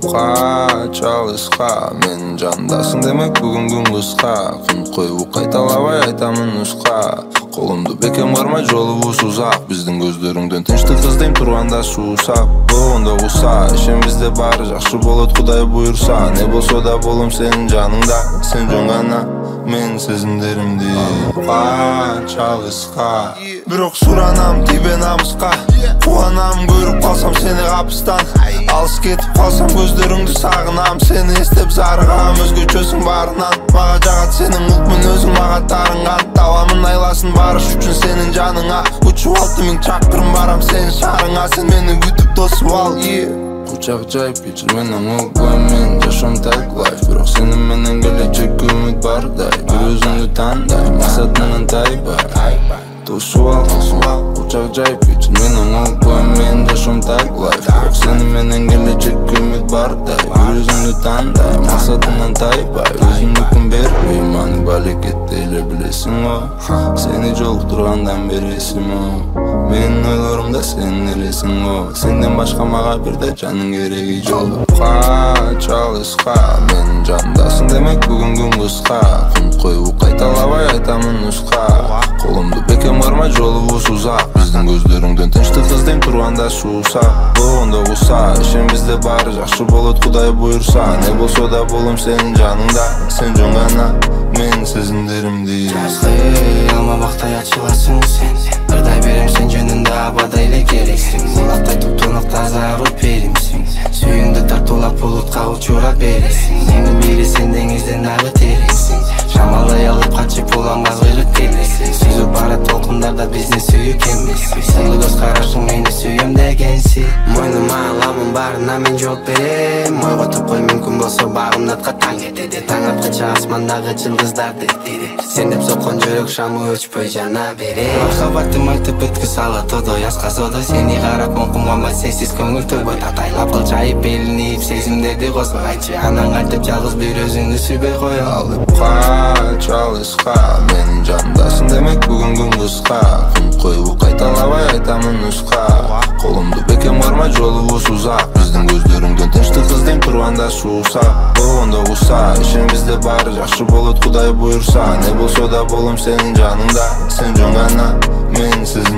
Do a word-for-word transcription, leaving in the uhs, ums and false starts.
Kaç alışqa men jandasың demek бүгүн күн кыска кунт коюп кайталабай айтамын нуска колумду бекем бармай жолубуз узак биздин көздөрүңдөн тынчтык издейм турганда суусап болгондо куса ишен бизде баары жакшы болот кудай буюрса не болсо да болом сенин жаныңда сен жөн гана мен сезимдеримди Kaç alışqa бирок суранам тибе намыска кубанам көрүп калсам сени капыстан алыс кетип калсам көздөрүңдү сагынам сени эстеп зарыгам өзгөчөсүң баарынан мага жагат сенин улт мүнөзүң мага таарынган таламын айласын барыш үчүн сенин жаныңа учуп алты миң чакырым барам сенин шаарыңа сен мени күтүп тосуп ал кучак жайып кечир менен угбайм мен жашоом так лайф бирок сени менен келечекке үмүт бардай бир өзүңдү тандай максатыңан тайбай тосуп ал кучак жайып кечир менен угбайм мен жашоом так лайф бирок сени менен келечекке үмүт бардай бир өзүңдү тандай максатыңан тайбай өзүңдүкүн бербей маанилүү балекетти эле билесиң го сени жолуктургандан бери эсим менин ойлорумда сен элесиң го сенден башка мага бирде жаның кереги жок Kaç alışqa men жандасың демек бүгүн күн кыска кунт коюп кайталабай айтамын нуска колумду бекем бармай жолубуз узак биздин көздөрүңдөн тынчтык издейм турганда суусап болгондо куса ишен бизде баары жакшы болот кудай буюрса не болсо да болом сенин жаныңда сен жөн гана мен сезимдеримди жазгы алмабактай ачыласың сен ырдай берем сен жөнүндө абадай эле керексиң булактай туптунук таза рух беримсиң сүйүүңдү тартуулап булутка учура бересиң эми бири сен деңизден дагы тереңсиң шамалдай алып качып уламга кыйрык келесиң сүзүп барат толкундарда бизди сүйүк эмес сыйлы көз карашың мени сүйөм дегенсиң мойнума аламын баарына мен жооп берем ойго топкой мүмкүн болсо багымдаткан таң этеде таң аткыча асмандагы жылдыздарды сен деп соккон жүрөк шамы өчпөй жана берем махаббатым айтып өткүз алат одой аскасодой сени карап моңкум канбайт сенсиз көңүл толбойт атайлап кыл жайып элинип сезимдерди козгойчу анан кантип жалгыз бир өзүңдү сүйбөй коем Kaç alışqa men жандасың демек бүгүн күн кыска кунт коюп кайталабай айтамын нуска колумду бекем бармай жолубуз узак биздин көздөрүңдөн тынчтык издейм турганда суусап болгондо куса ишен бизде баары жакшы болот кудай буюрса не болсо да болом сенин жаныңда сен жөн гана мен сезим